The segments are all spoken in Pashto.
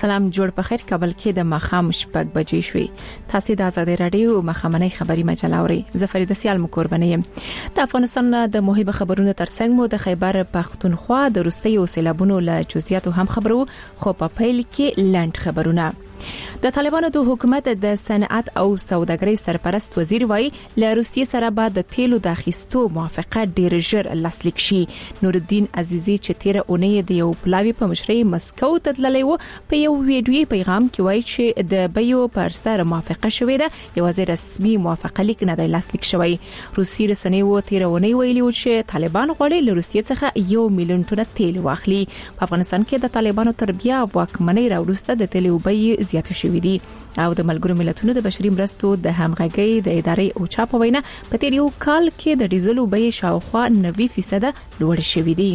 سلام جوړ په خیر. کابل کې د ماخام شپږ بجې شوې. تاسو د آزادۍ رادیو مخامنۍ خبري مجله اورئ. زفرید سیال مقربانه يم. د افغانستان د مهمه خبرونو ترڅنګ مو د خیبر پختونخوا د روسي سیلابونو له جزئیاتو هم خبرو، خو په پیل کې لاند خبرونه. د طالبانو د حکومت د صنعت او سوداګرۍ سرپرست وزیر وایي له روسیې سره به د تیلو د اخیستو موافقه ډیر ژر لاسلیک شي. نورالدین عزیزی چې تیر اونۍ د یو پلاوی په مشرۍ مسکو ته تللی و، په یو ویډیوي پیغام کې وایي چې د بیو پر سر موافقه شوې ده، یوازې رسمي موافقه لیک نه دی لاسلیک شوی. روسي رسنیو تیر اونۍ ویلي و چې طالبان غواړي له روسیې څخه 1 میلیون ټن تیل واخلي. په افغانستان کې د طالبانو تر بیا واکمنۍ راوروسته د تیلو بیې زیات شوې دي او د ملګرو ملتونو د بشري مرستو د همغږۍ د ادارې اوچا په وینا په تیر یو کال کې د ډیزلو بیې شاوخوا 90% لوړ شوې دي.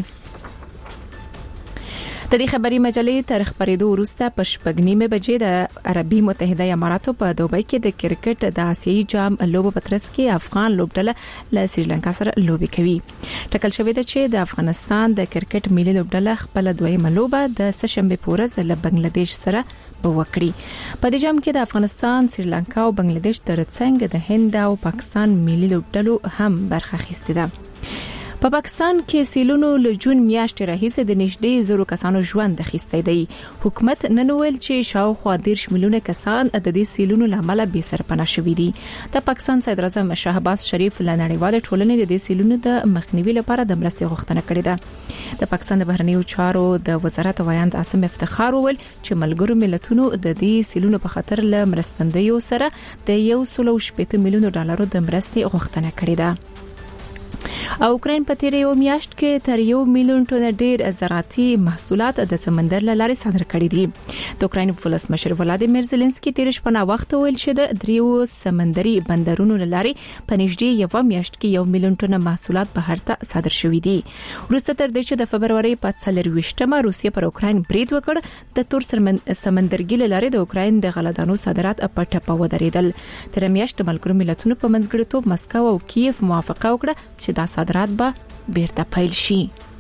د دې خبري مجلې تر خبرېدو وروسته په 8:30 بجې د عربي متحده اماراتو په دوبۍ کې د کرکټ د آسیایي جام لوبو په ترڅ کې افغان لوبډله له سریلانکا سره لوبي کوي. ټاکل شوې ده چې د افغانستان د کرکټ ملي لوبډله خپل دویمه لوبه د سهشنبه په ورځ له بنگلاديش سره وکړي. په دې جام کې د افغانستان، سریلانکا او بنگلاديش ترڅنګ د هند او پاکستان ملي لوبډلو هم برخه اخیستې ده. په پاکستان کې سیلونو له جون میاشتې راهیسې د نږدې 100 کسانو ژوند اخیستی دی. حکومت نن ویل چې شاوخوا 10 میلیونه کسان د دې سیلونو لامل به سرپناه شوي دي. د پاکستان صدر اعظم شهباز شریف له نړیوال ټولنې د دې سیلونو د مخنیوي لپاره د مرستې غوښتنه کړې ده. د پاکستان د بهرنیو چارو د وزارت وایند عاصم افتخار ویل چې ملګرو ملتونو د دې سیلونو په خاطر له مرستندویو سره د 180 میلیون ډالرو د مرستې غوښتنه کړې ده. او اوکراین په تیر یو میاشت کې تر 1 میلیون ټن ډیر زراعتي محصولات د سمندر له لارې صادر کړي دي. د اوکراین ولسمشر ولادیمیر زيلنسکي تیر شپه وخت ویل چې د 3 سمندري بندرونو له لارې په نږدې یو میاشت کې 1 میلیون ټن محصولات بهر ته صادر شوي دي. وروسته تر دې چې د فبرवरी په 24مه روسیه پر اوکراین برید وکړ، د تور سمندرګي له لارې د اوکراین د غلهدانو صادرات په ټپه ودرېدل. تر میاشت ملګرو ملتونو په منځګړیتوب مسکو او کیف موافقه وکړه چې دا صادرات به بیرته پیل شي.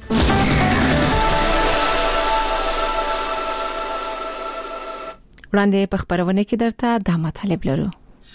وړاندې په خبرونه کې درته د مطالب لرو.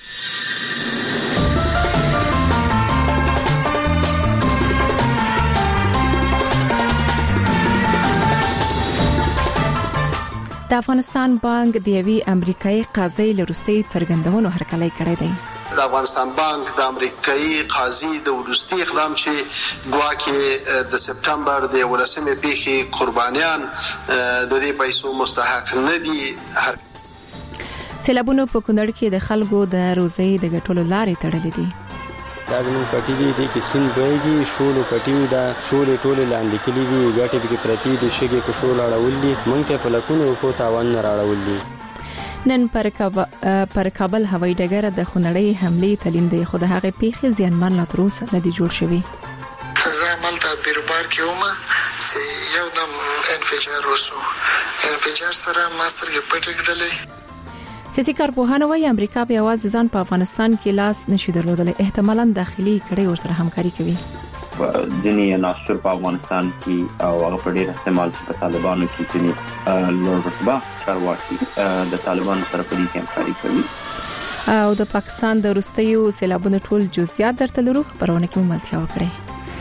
د افغانستان بانک د یوې امریکایي قاضي لروستي څرګندونو هرکلی کړی دی. د افغانستان بانک د امریکایي قاضي د ورستي اقدام چې ګواکې د سپټمبر د 11مې پیښې قربانیان د دې پیسو مستحق نه دي. سیلابونو په کونړ کې د خلکو د روزي د ګټلو لارې تړلې دي. دا زموږ پټي دي کې سین بهږي، شولو پټیو دا شولې ټوله لاندې کلی دي، ګټې به پرتی دي، شګې په شول اړول دي، مونږ ته په لکونو کو تاوان نه راړول دي. نن پر کابل هوایي ډګر د خونړۍ حملې تلین دی، خو د هغې پیښې زیانمن لا تر اوسه نه دي جوړ شوي. زه مالته بیروبار کې وم چې یو دم انفجار وشو، انفجار سره ما سترګې پټې کړلې. سیاسي کارپوهان وايي امریکا په یوازې ځان په افغانستان کې لاس نشي درلودلی، احتمالاً داخلي کړي ورسره همکاري کوي. ځینې عناصر په افغانستان کې او هغه په ډېر احتمال چې په طالبانو کې ځینې لوړ رتبه چارواکي د طالبانو سره په دې کې همکاري کوي. او د پاکستان د وروستیو سیلابونو ټول جزئیات درته لرو. خبرونه کې ملتیا وکړئ.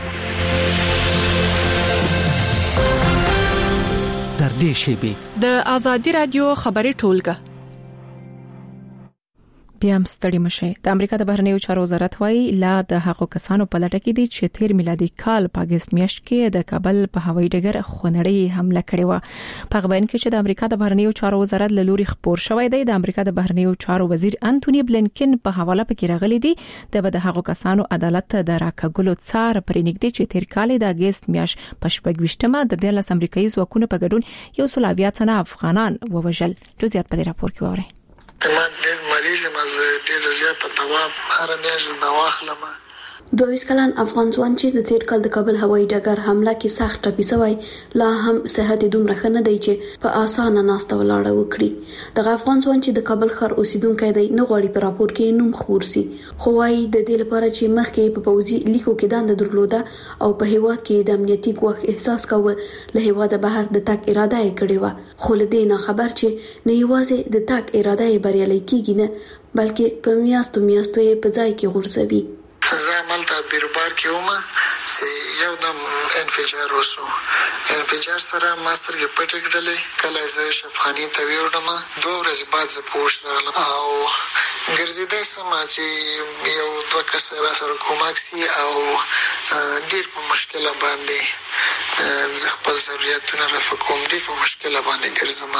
در دې شیبه د آزادۍ رادیو خبري ټولګه بیا هم ستړي مشه. د امریکا د بهرنیو چارو وزارت وايي لا د هغو کسانو په لټه کې دي چې تیر میلادي کال په اگست میاشت کې د کابل په هوایي ډګر خونړۍ حمله کړې و. په بیان کې چې د امریکا د بهرنیو چارو وزارت له لوري خبر شوی دی، د امریکا د بهرنیو چارو وزیر انټونی بلینکن په حواله پکې راغلي دي د هغو کسانو عدالت د راکګلو څار پر نږدې چې تیر کال د اگست میاشت په 28مه د 10 امریکایي ځواکونو په ګډون 120 تنه افغانان ووژل. جزئیات په دې راپور کې وره. من ډېر مریض یم، زه ډېر زیات تواب هر میاشت دا واخلم. 22 کلن افغان ځوان چې د تیر کال د کابل هوایي ډګر حمله کې سخت ټپي شوی لا هم صحت دومره ښه نه دی چې په اسانه ناسته ولاړه وکړي. د افغان ځوان چې د کابل ښار اوسیدونکو دی نه غواړي په راپور کې نوم خبر سي، خو وايي د دې لپاره چې مخکې په پوځي لیکو کې دند درلوده او په هیواد کې د امنیتي ګواښ احساس کاوه، له هیواده بهر د تک اراده یې کړې و. خو له دې نه خبر چې نه یوازې د تک اراده یې بریالي کیږي نه بلکې په میاشتو یې په ځای کې غورځوي. زه عملته بیروبار کې ومه چې یو دم انفجار وشو. انفجار سره ما سترګې پټې کړلې. کله زه شفخاني ته ویوړم 2 ورځې بعد زه پوښ راغلم او ګرځېدای سم چې یو 2 کس را سره کومک سي او ډېر په مشکله باندې زه خپل ضرورتونه رفع کوم. ډېر په مشکله باندې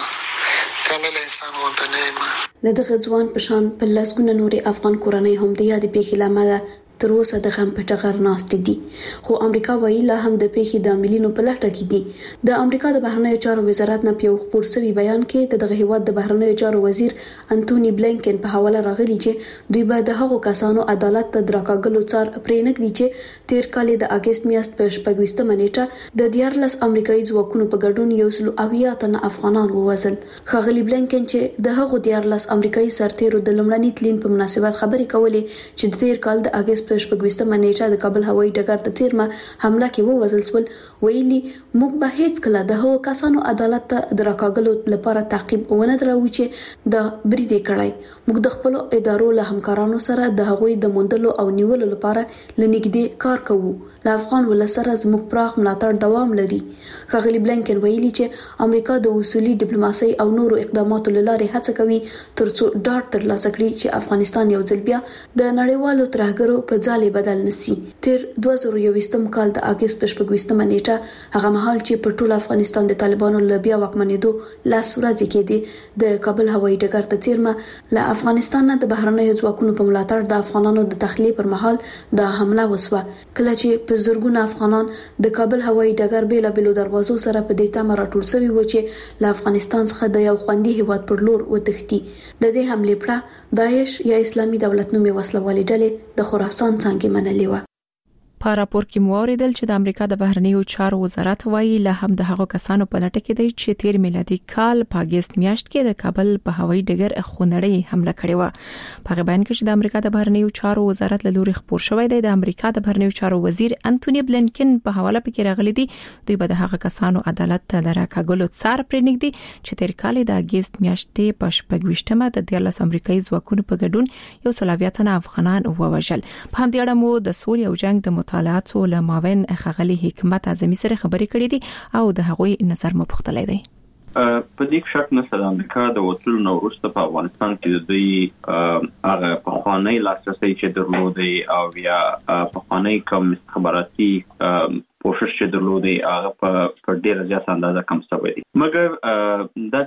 ګرځم. کامل انسان وانه نه یم. د دغه ځوان په شان په لاسګونه نوري افغان کورنۍ هم د یاد پیښې لامل تر اوسه د غم په ټغر ناست دي، خو امریکا وایي لا هم د پیښې د عاملینو په لټه کې دي. د امریکا د بهرنیو چارو وزارت نه په خبر شوی بیان کې دغه هیواد د بهرنیو چارو وزیر انټونی بلینکن په حواله راغلی چې دوی به د هغو کسانو عدالت ته دراکاګلو څار پرېنګ دي چې تیر کال د اگست میاشت په 26 نیټه د 14 امریکایي ځواکونو په ګډون 180 تنه افغانان ووژل. خغلی بلینکن چې د هغو 14 امریکایي سرتیرو د لومړني تلین په مناسبت خبرې کولې چې د تیر کال د اگست په 26 نیټه د کابل هوایي ډګر ته تیرمه حمله کې ووژل شول، ویلي موږ به هیڅ کله د هغو کسانو عدالت ته دراکاګلو لپاره تعقیب ونه دروو چې د بریدي کړای. موږ د خپل ادارو له همکارانو سره د هغوی د موندلو او نیولو لپاره لنګدې کار کوو. له افغان ولسره زموږ پراخ ملاتړ دوام لري. خغلی بلینکن ویلي چې امریکا د اصولي ډیپلوماسي او نورو اقداماتو لاره هڅه کوي ترڅو ډاډ ترلاسه کړي چې افغانستان یو ځل بیا د نړیوالو ترهګرو په ځاله بدل نشي. تر 2021 کال د اگست په 26 نیټه هغه مهال چې په ټول افغانستان د طالبانو له بیا واکمنېدو لاس ورځې کې دي د کابل هوایي ډګر ته تیرمه له افغانستان د بهرنیو ځواکونو په ملاتړ د افغانانو د تخلیه پر مهال د حمله وسوه. کله چې په زرګونه افغانان د کابل هوایي ډګر بیلابېلو دروازو سره په دې تمه راټول شوي و چې له افغانستان څخه د یو خوندي هیواد پر لور وتښتي. د دې حملې پړه داعش یا اسلامي دولت نومي وسلوالې ډلې د خراسان څنګه منلې و. په راپور کې مو اوریدل چې د امریکا د بهرنیو چارو وزارت وایي له هم د هغو کسانو په لټه کې دی چې تیر میلادي کال په اگست میاشت کې د کابل په هوایي ډګر خونړۍ حمله کړې و. په بیان کې چې د امریکا د بهرنیو چارو وزارت له لوري خبر شوی دی د امریکا د بهرنیو چارو وزیر انټونی بلینکن په حواله کې راغلي دي دوی به د هغه کسانو عدالت ته دراکاګلو څار پرېنګدي چې تیر کال د اگست میاشتې په 26مه د 14 امریکایي ځواکونو په ګډون 180 تنه افغانان ووژل. په همدې اړه مو د سولې او جنگ د مطالعاتو له ماوین خغلی حکمت اعظمي سره خبرې کړې دي او د هغوی نظر مو پوښتلی دی. په دې شک نه سره امریکا د وټلو نو وروسته په افغانستان کې د دوی هغه په خوانی لاسرسي چې درلودي او یا په خوانی کوم خبراتي کوشش چې درلودي هغه په ډیره زیاته اندازه کم شوی دی. مګر د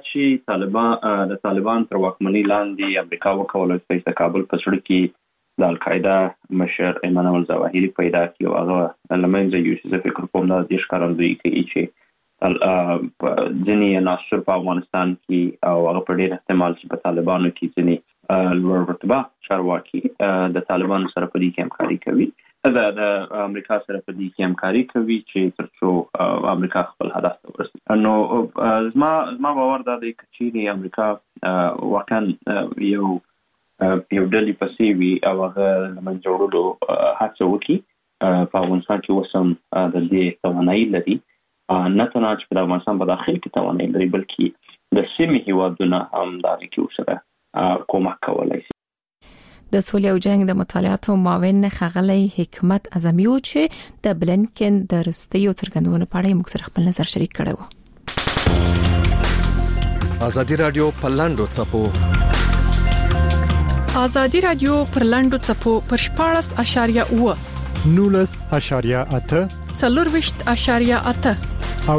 چې طالبان تر واکمنۍ لاندې امریکا وکولای شي د کابل په سړک کې د القاعده مشر ایمان الظواهری پیدا کړ او هغه لمنځه یوسف فکر کوم دا د ښکارندوی کوي چې ځینی ناشر په افغانستان کې او هغه په ډیر احتمال چې په طالبانو کې ځینی لوړ رتبه چارواکي د طالبانو سره په دې کې همکاري کوي د امریکا سره په دې کې همکاري کوي چې ترڅو امریکا خپل هدف ته ورسوي. نو زما باور دا دی چې امریکا واقعا یو ډلې پسې وي او هغه لمنځه وړلو هڅه وکړي. په افغانستان کې وسم د دې توانایي لري، نه تنها چې په افغانستان په داخل کې توانایي لري بلکې د سیمې هیوادونه هم دا کې سره کومک کولای شي. د سولې او جنگ د مطالعاتو معاون خغلی حکمت اعظمي و چې د بلینکن د رستیو څرګندونو په اړه موږ سره خپل نظر شریک کړو. ازادي رادیو په لاندو چپو ازادي رادیو پر لاندو چپو پر 14.8 19.8 24.8 او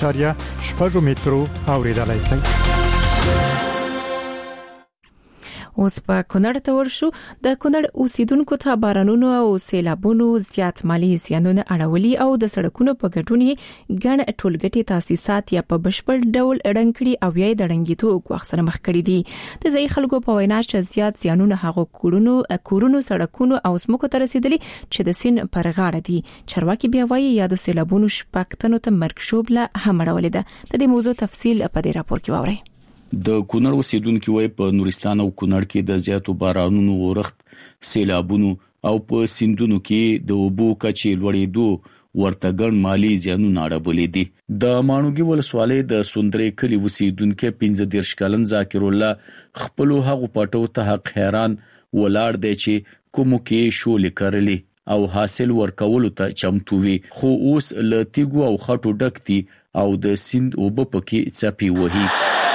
1.8 مترو اوریدلای شئ. اوس په کونړ ته ورشو. د کونړ اوسیدونکو ته بارانونو او سیلابونو زیات مالی زیانونه اړولي او د سړکونو په ګډون ګڼ ټولګټي تاسیسات یا په بشپړ ډول اړنګړي او یا د رنګیتو غوښسره مخ کړي دي. د ځای خلکو په وینا چې زیات زیانونه هغه کورونو سړکونو او سمکو ته رسیدلي چې د سین پر غاړه دي. چارواکي بیا وايي یا د سیلابونو شپږتنو ته مرګ له هم اړولې ده. د دې موضوع تفصیل په دې راپور کې واورئ. د کونړ اوسیدونکو وای په نورستان او کونړ کې د زیاتو بارانونو ورخت سیلابونو او په سیندونو کې د اوبو کچې لوړېدو ورته ګڼ مالی زیانونه اړولې دي. د مانوګي ولسوالۍ د سندرې کلی اوسیدونکو 15 کلن ذاکر الله خپل هغه پټو ته حق حیران ولاړ دی چې کوم کې شولې کړلې او حاصل ورکولو ته چمتو وي، خو اوس لتیګو او خټو ډکتي او د سیند اوبه پکې چپی وهي.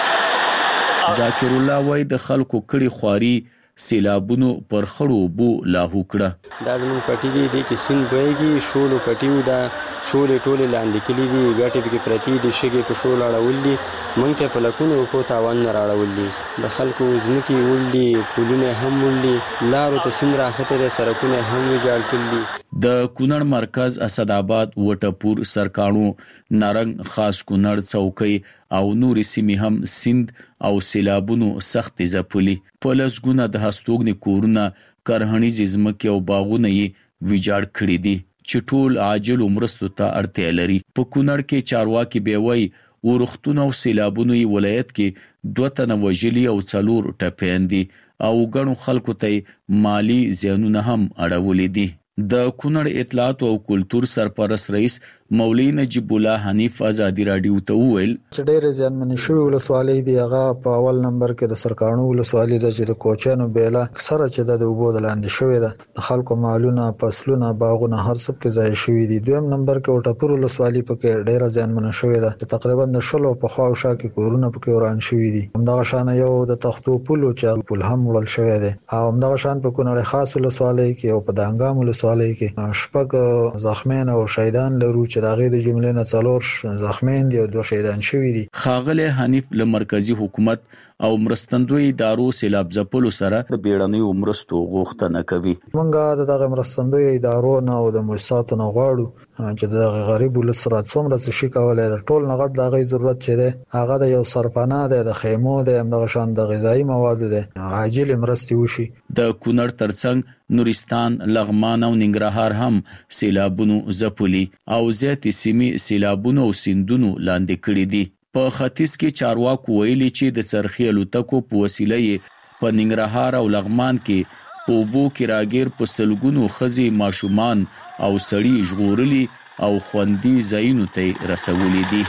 ذاکر الله وای د خلکو کړي خواري سیلابونو پر خړو بو لاهو کړه. دا زمون پټي دي کې سیند وایي شولو پټیو دا شولې ټوله لاندې کلی دي ګټې به پرتی دي شګې په شول اړول دي مونږ ته په لکونو کو تاوان نه راړول دي. د خلکو زمکي ولدي پولونه هم ولدي لارو ته سیند راخته سرکونه هم ویجاړ دي. د کونړ مرکز اسدآباد وټپور سرکانو نارنګ خاص کونړ څوکۍ او نورې سیمې هم سیند او سیلابونو سخت ځپلي. په لسګونه د هستوګنې کورونه کرهنیز ځمکې او باغونه یې ویجاړ کړي دي چې ټول عاجل مرستو ته اړتیا لري. په کونړ کې چارواکي بیوي ورختونه او سیلابونو یې ولایت کې 2 تنه وژلي او 4 ټپياندي او ګڼو خلکو ته مالی زیانونه هم اړولې دي. د کونړ اطلاعات او کلتور سرپرست رئیس مولوی نجیب الله حنیف ازادي رادیو ته وویل چې ډېر ځانمنې شوی ولسوالۍ دی. هغه په اول نمبر کې د سرکانو ولسوالۍ د چې د کوچانو بیله اکثره چې د اوبو د لاندې شوی ده د خلکو مالونه فصلونه باغونه هر څه کې ځای شوی دي. دویم نمبر کې وټپور ولسوالۍ په ډېر ځانمنې شوی ده تقریبا د شلو په خوا او شا کې کورونه په کې وران شوی دي. همدغه شان یو د تختو پولو چې پول هم وړل شوی دی او همدغه شان په کونړ خاص ولسوالۍ کې او په دانګام ولسوالۍ کې شپږ زخمیان او شهیدان لرو چې دغه د جملې نه 4 زخمیان دي او 2 شهیدان شوي دي. خاغله حنیف له مرکزی حکومت او مرستندوی ادارو سیلاب ځپلو سره د بیړنیو مرستو غوښتنه کوي. موږ دغه مرستندوی ادارو نه او د مؤسساتو نه غواړو چې د غریب ولسرات څومره څه شي کولای د ټول نغټ دغه ضرورت چي ده هغه د یو سرپناه ده د خیمو ده همدغه شان د غذایی موادو ده عاجل مرستې وشي. د کونړ ترڅنګ نورستان، لغمان او ننګرهار هم سیلابونو ځپلي او زیاتې سیمې سیلابونو او سیندونو لاندې کړي دي. په ختیځ کې چارواکو ویلي چې د څرخي الوتکو په وسیله یې په ننګرهار او لغمان کې په اوبو کې راګیر په سلګونو ښځې ماشومان او سړي ژغورلي او خوندي ځایونو ته رسولي دي.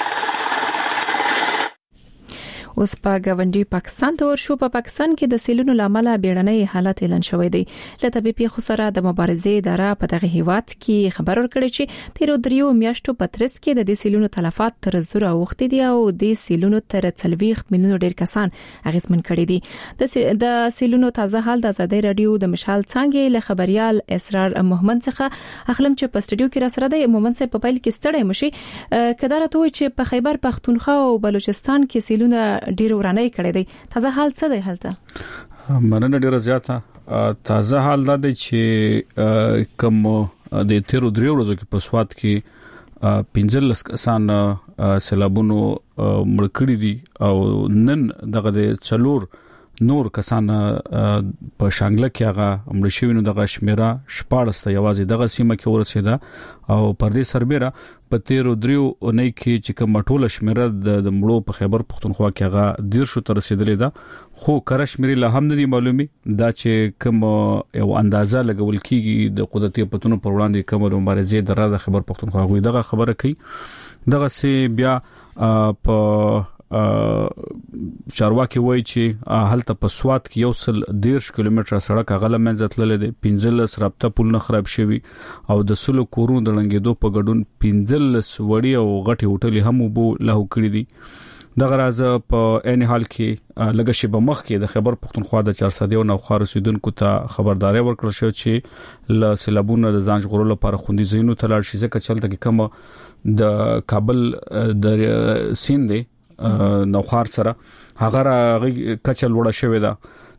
اوس په غونډي پاکستان ته ورشو. په پاکستان کې د سیلونو لامل بیړنۍ حالت اعلان شوې دي. لته په خسره د مبارزې اداره په دغه هیواد کې خبر ورکړی چې تیر 3 میاشتو په ترڅ کې د دې سیلونو تلفات تر زره اوختي دي او د سیلونو تر 40 میلیون ډیر کسان اغیزمن کړي دي. د سیلونو تازه حال د آزادۍ رادیو د مشال څنګه له خبريال اسرار محمد څخه اخلم چې په سټډیو کې را سره د محمد صاحب په پیل کې ستړی مشي کدارته وي چې په خیبر پختونخوا او بلوچستان کې سیلونه ډیر ورانه کړي دي. تازه حال څه دی هلته؟ مننه ډیره زیاته. تازه حال دا دی چې کوم د تیر 3 ورځو کې په سواد کې 15 کسان سیلابونو مړ کړي دي او نن دغه د 4 نور کسان په شانګله کې هغه مړ شوی نو دغه شمیره 14 ته یوازې دغه سیمه کې ورسېده او پردې سربېره په 13 اونۍ کې چې کوم ټوله شمیره د مړو په خیبر پختونخوا کې هغه 10 ته رسیدلې ده خو کره شمیرې له هم نه معلومي دا چې کوم یو اندازه لګول کیږي د قدرتي پتونو پر وړاندې کوم مبارزې د خیبر پختونخوا غوي دغه خبره کوي. دغه سي بیا په چارواکي وایي چې هلته په سواد کې 110 کیلومتره سړک غله منځ تللې ده. 15 رابطه پلونه خراب شوي او د سلو کورونو د لنګېدو په ګډون 15 وړي او غټي هوټلې هم وبو له کړې دي. دغه راز په ان حال کې لګشي په مخ کې د خیبر پختونخوا د 400 نو خار رسیدونکو ته خبرداري ورکړل شو چې ل سیلابونو د ځان ژغورلو لپاره خوندي زینو تلاړ شي ځکه چلته کې کوم د کابل د سیند نوخار سره هغه کچل وړه شوې ده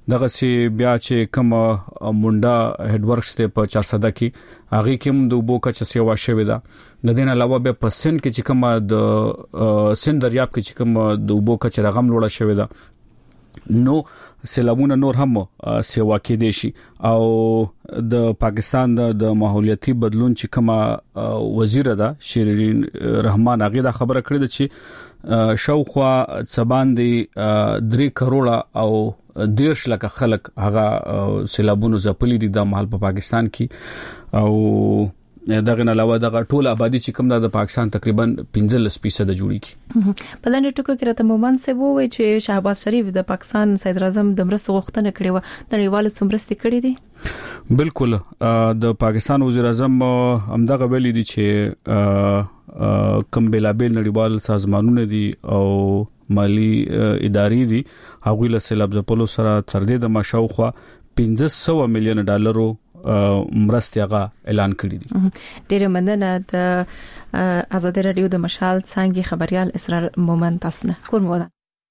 دغه سی بیا چې کوم مونډا هډ ورکس ته په 400 کې هغه کوم د وبو کچ سیوا شوی دا د دین علاوه به په سن کې چې کوم د سن دریاب کې چې کوم د وبو کچ رقم لوړ شوی دا نو سیلابونه نور هم سیوا کې دي شي او د پاکستان د ماحولیاتي بدلون چې کومه وزیر ده شیرین رحمان هغه دا خبره کړې ده چې شاوخوا سباندې 3 کروڑه او 10 لک خلک هغه سیلابونو زپلي دي د مال په پاکستان کې او دغه نه علاوه دغه ټول آبادی چې کوم د پاکستان تقریبا 15% جوړیږي په لنډ ټکو کې راته مومن سه وو چې شهباز شریف د پاکستان صدر اعظم د مرستو غوښتنه کړې و د ریوال څومره کړې دي بالکل د پاکستان وزیر اعظم همدغه ویلي دي چې کوم بلابل نړیوال سازمانونه دي او مالی ادارې دي هغوی له سیلاب ځپلو سره تر دې د مشاوخه 1500 میلیون ډالرو مرستيغه اعلان کړی دي ډیره مننه د آزاد رادیو د مشال څنګه خبريال اسرار مومن تاسو نه کوم ودا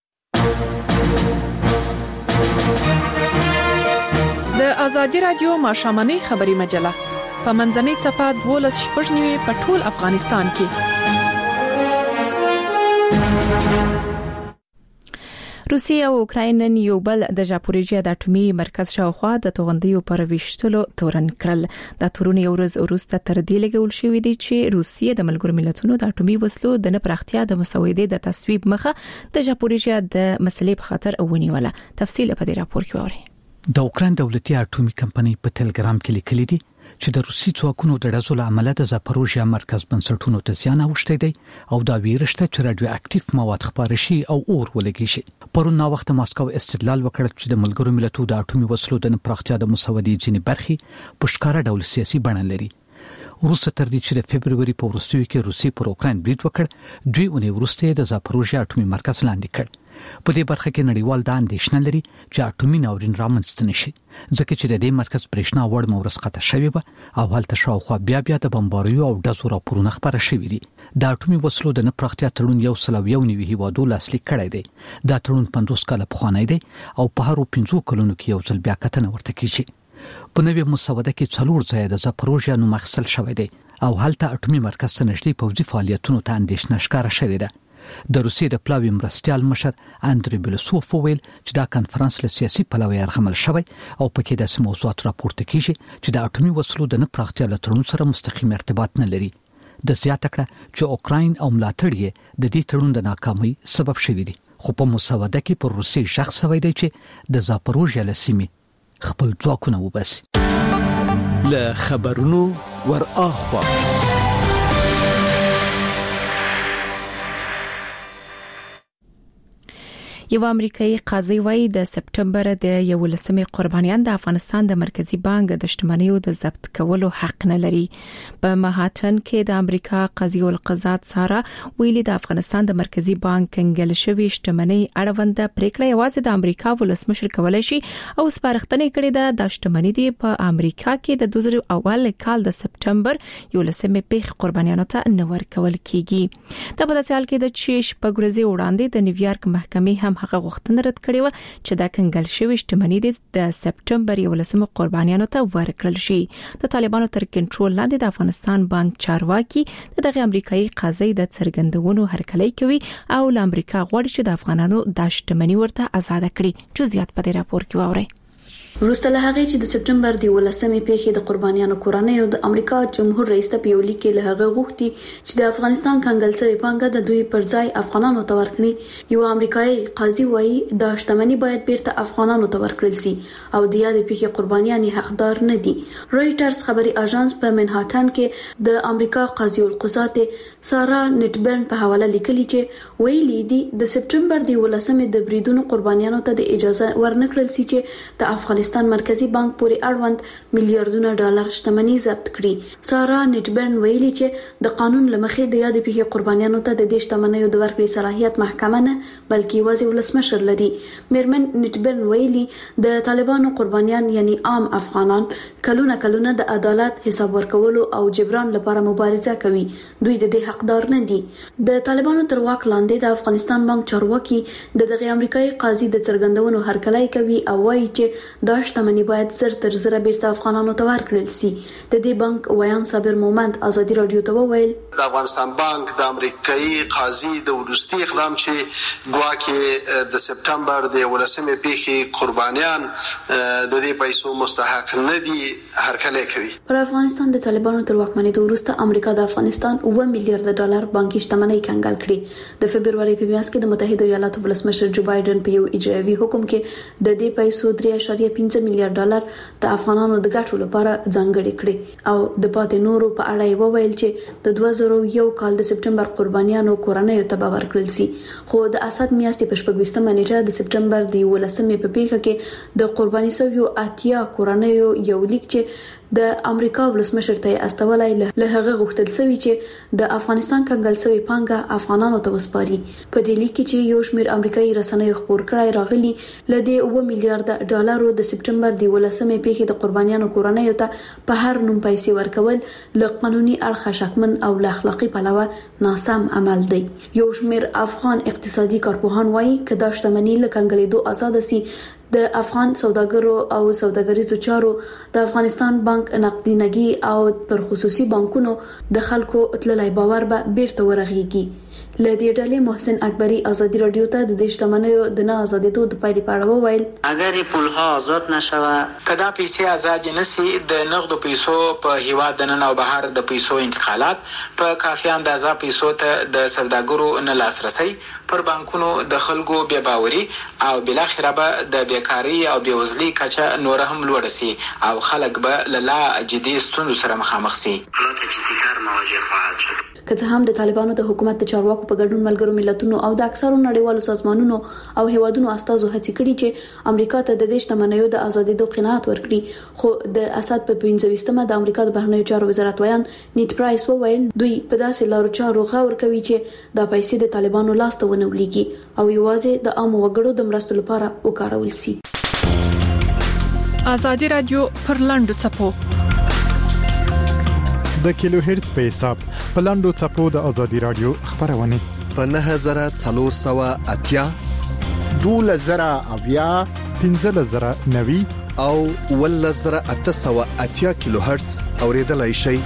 د آزاد رادیو ماشامنی خبري مجله په منځنۍ صفه 12 شپږنیو په ټول افغانستان کې روسیه او اوکراین نن یو بل د ژاپوریژیا د اټومي مرکز شاوخوا د توغندیو پر وشتلو تورن کړل د تورونی ورځ وروسته تر دې لګول شوې دي چې روسیه د ملګرو ملتونو د اټومي وسلو د نه پراختیا د مسودې د تصویب مخه د ژاپوریژیا د مسلې په خاطر ونیوله تفصیل په دې راپور کې وره د اوکراین دولتي اټومي کمپنۍ په ټلګرام کې لیکلي دي چې د روسي ځواکونو د ډزو له امله د زاپروژیا مرکز بنسټونو ته زیان اوښتی دی او دا ویرشته چې رادیو اکټیو مواد خپاره شي او اور ولګي شي پرون نو وخت ماسکو استدلال وکړ چې د ملګرو ملتونو د اټومي وسلو د پراختیا د مسودې ځینې برخې په ښکارا ډول سیاسي بڼه لري روسه تر دې چې د فبرवरी په وروستیو کې روسي پر اوکراین برید وکړ دوی اونۍ وروسته د زاپروژیا اټومي مرکز لاندې کړ په دې برخه کې نړیوال د اندېښنه لري چې اټومي ناورین رامنځته نشي ځکه چې د دې مرکز برېښنا وړ مورس قطع شوی و او هلته شاوخوا بیا د بمباریو او ډزو راپورونه خبره شوې دي د اټومي وسلو د نه پراختیا تړون یو سل او یو نیوي هیوادو لاسلیک کړی دی دا تړون 50 کال پخوانی دی او په هرو 15 کلونو کې یو ځل بیا کتنه ورته کیږي په نوې مسوده کې څلور ځای د زاپروژیا نوم اخیستل شوی دی او هلته اټومي مرکز ته نږدې پوځي فعالیتونو ته اندېښنه ښکاره شوې ده د روسیې د پلاوی مرستيال مشر اندری بلسوف ویل چې دا کانفرنس له سیاسي پلوه یرغمل شوی او پکې د موضوعات راپورته کیږي چې د اټومي وسلو د نه پراختیا له تړون سره مستقیم ارتباط نه لري د زیاته کړه چې اوکراین او ملاتړ یې د دې تړون د ناکامۍ سبب شوی دي خو په مسوده کې پر روسي شخص وایي دی چې د زاپروژیا لسیمې خپل ځواکونه وباسي له خبرونو ور اخوا یو امریکایي قاضي وايي د سپټمبر د 11مې قربانیان د افغانستان د مرکزی بانک د شتمنیو د ضبط کولو حق نه لري په مهاتن کې د امریکا قاضي القضات سارا ویلي د افغانستان د مرکزی بانک کنګل شوی شتمنۍ اړوند پریکړه یوازې د امریکا ولسمشر کولای شي او سپارښتنه کړې ده د شتمنۍ دی په امریکا کې د 2001 کال د سپټمبر 11مې پیښ قربانیانو ته نور کول کیږي د په داسې حال کې د چیش پګورزي وړاندې د نیویارک محکمې هم هغه غوښتنه رد کړې و چې دا کنګل شوی شتمنۍ د سپټمبر 11مې قربانیانو ته ورکړل شي د طالبانو تر کنټرول لاندې د افغانستان بانک چارواکي دغه امریکایي قاضي د څرګندونو هرکلی کوي او له امریکا غواړي چې د افغانانو د شتمنۍ ورته آزاد کړي جزئیات په دې راپور کې واورئ وروسته له هغه چې د سپټمبر د 11مې پیښې د قربانیانو کورنۍ او د امریکا جمهور رئیس ته په لیک کې له هغه غوښتي چې د افغانستان کنګل شوی پانګه د دوی پر ځای افغانانو ته ورکړي یو امریکایي قاضي وایي د شتمنۍ باید بیرته افغانانو ته ورکړل شي او د یاد پیښې قربانیان حقدار نه دي رويټرز خبري اژانس په منهاتن کې د امریکا قاضي القضات سارا نټبرن په حواله لیکلي چې ویلي دي د سپټمبر د 11مې د بریدونو قربانیانو ته د اجازه ورنکړل شي چې د افغانستان افغانستان مرکزی بانک پورې اړوند میلیارډونه ډالر شتمنۍ ضبط کړي. سارا نیټبرن ویلي چې د قانون لمخې د یاد پیښې قربانیانو ته د دې شتمنیو د ورکړې صلاحیت محکمه نه بلکې یوازې ولسمشر لري. میرمن نیټبرن ویلي د طالبانو قربانیان یعنی عام افغانان کلونه د عدالت حساب ورکولو او جبران لپاره مبارزه کوي. دوی د دې حقدار نه دي. د طالبانو تر واک لاندې د افغانستان بانک چارواکي دغه امریکایي قاضي د څرګندونو هرکلی کوي او وایي چې دا شتمنۍ باید زر تر زر بیرته افغانانو ته ورکړل شي. د دې بانک ویان صابر مومند ازادي رادیو ته وویل د افغانستان بانک د امریکایي قاضي د ورستي اقدام چې ګواکې د سپټمبر د 18مې پیښې قربانیان د دې پیسو مستحق نه دي هرکلی کوي. پر افغانستان د طالبانو تر واکمنۍ وروسته امریکا د افغانستان 9 میلیارډ ډالر بانکي شتمنۍ کنګال کړې. د فبرवरी په میاشت کې د متحده ایالاتو ولسمشر جو بایدن په یو اجرایي حکم کې د دې پیسو 3.5 میلیارډ ډالر د افغانانو د ګټو لپاره ځانګړي کړي او د پاتې نورو په اړه یې وویل چې د 2001 کال د سپټمبر قربانیانو کورنۍ ته ورکړل شي. خو د اسد میاشتې په 14مه نیټه د سپټمبر د 18مې په پیښه کې د قرباني شویو اتیا کورنۍ یو لیک چې د امریکا ولسمشر ته استولای له هغه غوښتل شوی چې د افغانستان کنګل شوی پانګه افغانانو ته وسپاري. په دې لیک کې یو شمېر امریکایي رسنیو خبر کړای راغلي لدې 9 میلیارډ ډالرو د سپټمبر د 18مې پیښې د قربانیانو کورنۍ ته په هر نوم پیسې ورکول له قانوني اړخه شکمن او له اخلاقی پلوه ناسم عمل دی. یو شمېر افغان اقتصادي کارپوهان وایي چې دا شتمنۍ له کنګلېدو آزاد سي. د افغان سوداګرو او سوداګریزو چارو د افغانستان بانک نقدینګي او پر خصوصي بانکونو د خلکو تللای باور به بیرته ورغيږي. لدې ډلې محسن اکبری ازادي رادیو ته د شتمنیو د نه آزادېدو د پایلې په اړه وویل اگر پولها آزاد نشوه کدا پیسې آزاد نشي د نقدو پیسو په هیواد د نن او بهر د پیسو انتقالات په کافي اندازه پیسو ته د سوداګرو نه لاسرسي پر بانکونو د خلکو بے باوري او بل اخره به د بیکاری او بیوزلي کچه نور هم لوړ شي او خلک به لا جدي ستونزو سره مخامخ شي. که څه هم د طالبانو د حکومت د چارواکو په ګډون ملګرو ملتونو او د اکثرو نړیوالو سازمانونو او هیوادونو استازو هڅې کړې چې امریکا ته د دې شتمنیو د ازادېدو قناعت ورکړي، خو د اسد په 15مه د امریکا د بهرنیو چارو وزارت ویان نیت پرایس وویل دوی په داسې لارو چارو غور کوي چې د پیسې د طالبانو لاس ته ونه ولېږي او یوازې د عام وګړو د مرستو لپاره وکارول شي. ازادي رادیو پر لاندو چپو د کیلو هرتز په حساب په لاندو چپو د ازادي رادیو خبرونه په 9480 2000 1590 او 1880 کیلو هرتز اوریدلای شئ.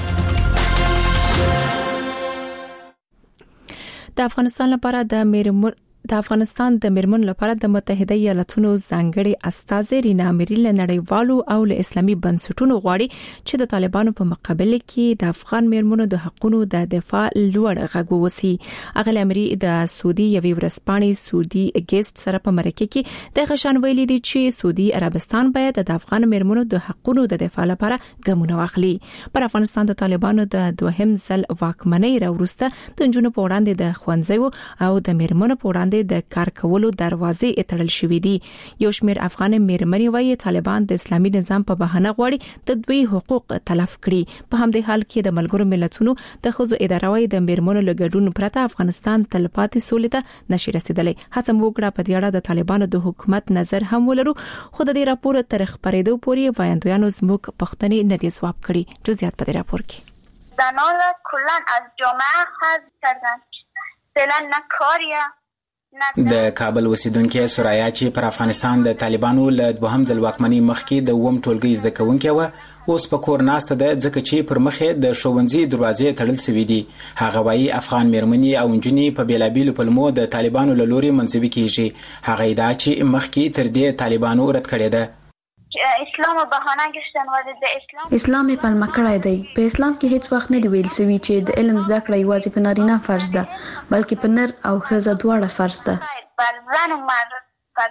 د افغانستان لپاره د افغانستان د میرمن لپاره د متحده ایالاتونو ځانګړي استازي رینا میریل نړیوالو او له اسلامي بنسټونو غواړي چې د طالبانو په مقابل کې د افغان میرمنو د حقوقو د دفاع لوړ غږ ووسی. اغل امری د سعودي یوې ورسپانې سعودي ګیسټ سره په مرکه کې د غشان ویلي دي چې سعودي عربستان باید د افغان میرمنو د حقوقو د دفاع لپاره ګامونه واخلي. پر افغانستان د طالبانو د دوهم ځل واکمنۍ راوروسته د جنونو په وړاندې د خوانځیو او د میرمنو په وړاندې د کار کولو دروازې اتړل شوې دي. یو شمېر افغان میرمنې وايي طالبان د اسلامي نظام په بهانه غواړي د دوی حقوق تلف کړي. په همدې حال کې د ملګرو ملتونو د خزو اداره وايي د میرمنو لګډون پرته افغانستان تلپاتې سولې ته نشي رسیدلی. هڅه وکړه په دې اړه د طالبانو د حکومت نظر هم ولرو، خو د دې راپور تر خبرېدو پورې وایندویانو زموږ پښتني نه دي ځواب کړي. جزئیات په دې راپور کې زنان را کلا از جامعه حذف کردن. فعلا نه کاریه. د کابل اوسیدونکو سرایا چې پر افغانستان د طالبانو له دوهم ځل واکمنۍ مخکې د ووم ټولګي زده کوونکې و اوس په کور ناسته ده ځکه چې پر مخې د ښوونځي دروازې تړل شوې دي. هغه وايي افغان میرمنې او نجونې په بیلابیلو پلمو د طالبانو له لوري منځوي کیږي. هغه ادعا چې مخکې تر دې طالبانو رد کړې ده. اسلام بهانه گشتن و د اسلام پلمه کړی دی. په اسلام کې هیڅ وخت نه دی ویل شوی چې د علم زده کړه یوازې په نارینه فرض ده، بلکې په نر او ښځه دواړه فرض ده.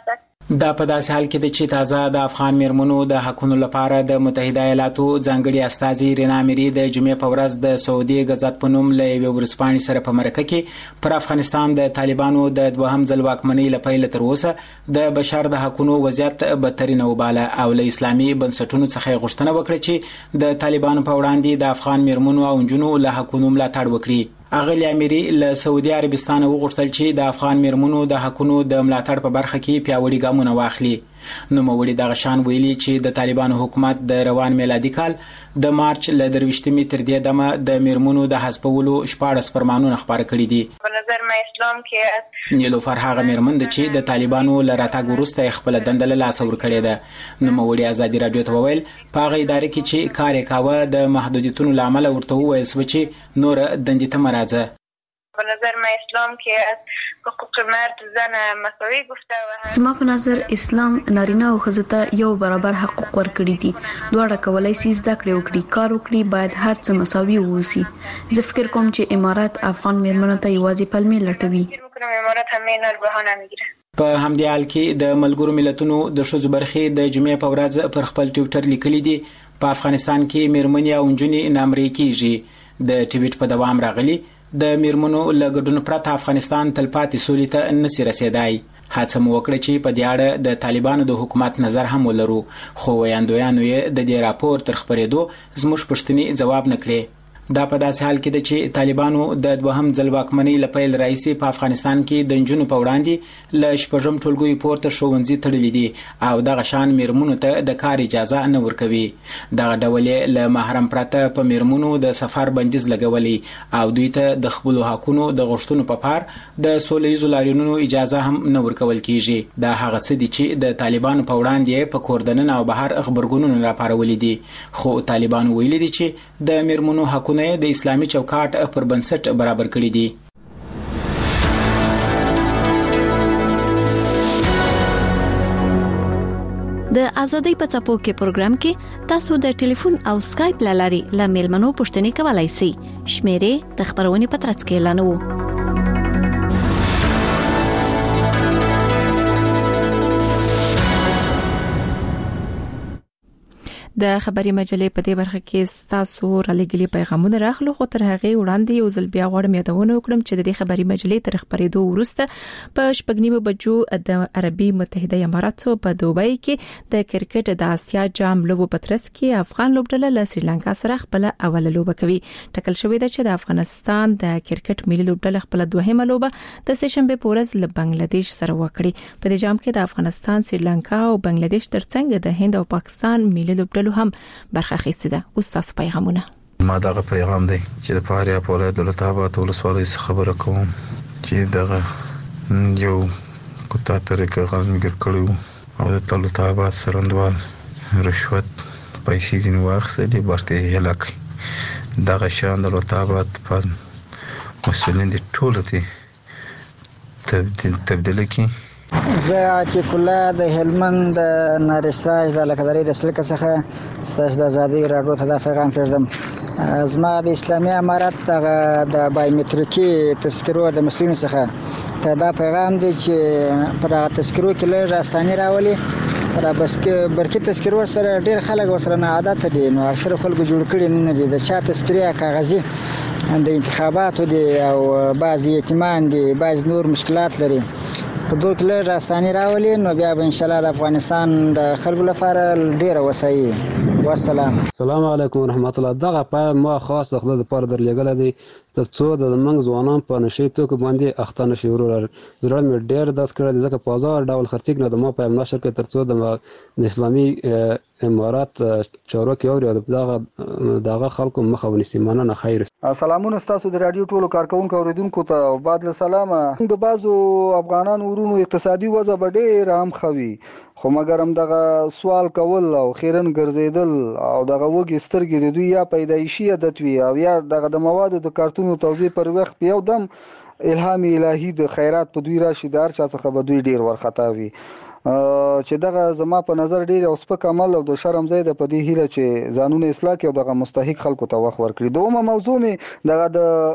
دا په داسې حال کې چې تازه د افغان میرمنو د حقوقو لپاره د متحده ایالاتو ځانګړي استازي رینا میری د جمعې په ورځ د سعودي غزت په نوم له یو ورسپانې سره په مرکه کې پر افغانستان د طالبانو د دوهم ځل واکمنۍ لپاره تر اوسه د بشر د حقوقو وضعیت بدترین وباله او له اسلامي بنسټونو څخه غوښتنه وکړه چې د طالبانو په وړاندې د افغان میرمنو او جنونو له حقوقو ملاتړ وکړي. اغلی امیری له سعودي عربستان وغوښتل چې د افغان میرمنو د حقوقو د ملاتړ په برخه کې پیاوړي ګامونه واخلي. نو موري دغه شان ویلي چې د طالبانو حکومت د روان میلادي کال د مارچ له 23 تر دې دمه د میرمنو د حسابولو 14 فرمانونه خبره کړې دي. په نظر ما اسلام کې نیلوفر هغه میرمن چې د طالبانو له راتګ وروسته خپل دنده له لاس ور کړې ده. نو موري ازادي رادیو ته وویل په هغه ادارې کې چې کار کاوه د محدودیتونو لامل ورته وویل چې نور دندې ته مرزه. په نظر ما اسلام کې حقوق مرد زن مساوي گفته و زما په نظر اسلام نارینه او ښځو ته یو برابر حقوق ورکړي دي. دواړه کولای شي زده کړې وکړي، کار وکړي، باید هر څه مساوي ووسی. زه فکر کوم چې امارات افغان میرمنو ته یوازې پلمې لټوي. امارات همین بهانه میگیره. په همدې حال کې د ملګرو ملتونو د ښځو برخې د جمعې په ورځ پر خپل ټویټر لیکلي دي په افغانستان کې میرمنې او نجونې نامرې کیږي. د ټویټ په دوام راغلي د میرمنو لګډون پرته افغانستان تلپاتې سولې ته نسی رسیدای. هڅه مو وکړه چې په دې اړه د طالبانو د حکومت نظر هم ولرو، خو ویاندویانو یې د دې راپور تر خبرېدو زموږ پښتني جواب نکړي. دا په داسې حال کې ده چې طالبانو د دوهم ځل واکمنۍ لپاره رئیسي په افغانستان کې د جنونو په وړاندې ل شپږم ټولګي پورته ښوونځي تړلې دي او دغه شان میرمنو ته د کار اجازه نه ورکوي. دغه ډول له محرم پرته په میرمنو د سفر بندیز لګولي او دوی ته د خپل حقوقو د غوښتنو په پار د سولېزو لاریونونو اجازه هم نه ورکول کیږي. دا هغه څه دي چې د طالبانو په وړاندې په کوردنن او بهر خبرګونونو راپارولې دي، خو طالبانو ویلي دي چې د میرمنو حقوق د اسلامي چوکاټ پر بنسټ برابر کړی دي. د ازادۍ په څپو کې پروګرام کې تاسو د ټلیفون او سکایپ لاري له میلمنو پوښتنې کولای شئ. شمیرې د خبرونې په ترڅ کې اعلانوو. د خبري مجلې په دې برخه کې تاسو را لګلي پیغامونه راخلو، خو تر هغه وړاندې یو ځل بیا غواړم یادونه وکړم چې د دې خبري مجلې تر خبرېدو وروسته په شپږنیمو بجو د عربي متحده اماراتو په دوبۍ کې د کرکټ د آسیا جام لوبو په ترڅ کې افغان لوبډله له سریلانکا سره خپل اوله لوبه کوي. ټکل شوې ده چې د افغانستان د کرکټ ملي لوبډله خپل دوهمه لوبه د سهشنبه په ورځ له بنگلاديش سره وکړي. په دې جام کې د افغانستان، سریلانکا او بنگلاديش ترڅنګ د هند او پاکستان ملي لوبډلو هم برخه اخیسته ده. اوس تاسو پیغامونه. ما دغه پیغام دی چې د فاریاب ولایت دولت آباد ولسوالۍ خبره کوم چې دغه یو کوتا طریقه غلمګر کړو او د دولت آباد سرندوال رشوت پیسې دین واخلې برته هلاک. دغه شان دولت آباد په مسولین دي ټول دي تبدیل کی زه عتیق الله د هلمند د نارستراج د لکداري د سلک څخه ساج د ازادي راډیو ته د پیغام کړم. زما د اسلامي امارات د بایومټریکي تذکرو د مسلمانانو څخه ته دا پیغام دی چې په دغه تذکرو کې لږ اساني راولي. را بس کې برکې تذکرو سره ډېر خلک وسره نه عادت دي، نو اکثر خلکو جوړ کړي نه دي. د چا تذکریا کاغذي د انتخاباتو دي او بعضی یتیمان دي، بعض نور مشکلات لري. په دوه کې لږ اساني راولي، نو بیا به ان شاء الله د افغانستان د خلکو لپاره ډېر وسایي. والسلام. السلام علیکم ورحمت الله. دغه په ما خاص د خپل لپاره درلګل دي ترڅو د منځ ځوانان په نشي توکو باندې اخته نشي ورور. زړه مې ډېر درد کړی ځکه په بازار ډول خرڅیک نه د ما په نشر کې ترڅو د اسلامي امارات چارواکي او دغه خلکو مخه ونیسي. مننه. خیر. سلامونه تاسو د رادیو ټولو کارکونکو اوریدونکو ته بعد له سلامه. د بازو افغانانو ورونو اقتصادي وضع ډېر هم خوي، خو مګر هم دغه سوال کول او خیرن ګرځیدل او دغه وګي سترګې د دوی یا پیدایشي عادت وي او یا دغه د موادو د کارتونو توزیع پر وخت یو دم الهام الهي د خیرات په دوی راشي، دار چا څخه به دوی ډیر ورختا وي. چې دغه زما په نظر ډیر او سپک عمل او د شرم ځای د پدې هیله چې قانون اصلاح کې او دغه مستحق خلکو ته وخت ورکړي. دومره موضوع می دغه د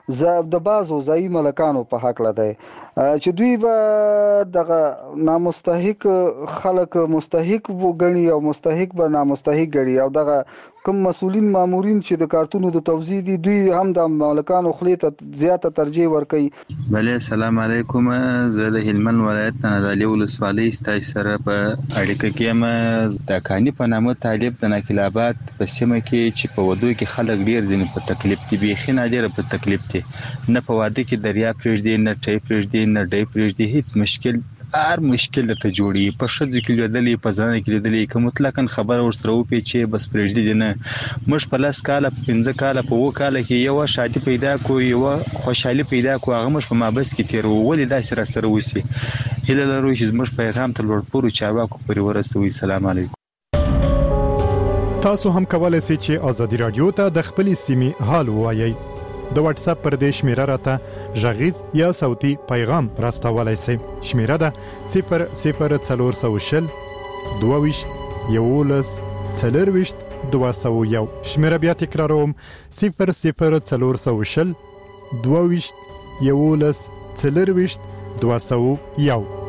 د بازو ځای ملکانو په حق لده چې دوی به دغه نامستحق خلک مستحق وګڼي او مستحق به نامستحق ګڼي او دغه کوم مسؤلین مامورین چې د کارتونو د توزیع دي دوی هم د مالکانو خلې ته زیاته ترجیح ورکوي. بله السلام علیکم، زه د هلمند ولایت نه د علی ولسوالۍ ستاسو سره په اړیکه کې یم. د کانی په نامه طالب د ناکلابات په سیمه کې چې په ودو کې خلک ډیر ځین په تکلیف دي، بیخي نه ډیر په تکلیف دي، نه په واده کې دریا پرېږدي، نه ټی پرېږدي، نه ډی پرېږدي، هیڅ مشکل هر مشکل ته جوړي. په شذ کې لیدلې په ځان کې لیدلې کوم مطلقاً خبر ورسره وپی چې بس پرېږدي دي نه. مش په لاس کاله 15 کاله په 2 کاله کې یو شادي پیدا کو، یو خوشحالي پیدا کو، هغه مش په مابس کې تیر ولې دا سره وسی. هله لرو چې مش پیغام ته لوړ پورو چارواکو پورې ورسوي. سلام علیکم. تاسو هم کولای شئ چې آزادي رادیو ته د خپل سیمې حال ووایي. د واتس اپ پر دې شمیره راته ژغیز یا صوتي پیغام راستولای شئ. شمیره ده 00420 22 11 40 201. شمیره بیا تکراروم 00420 22 11 40 201.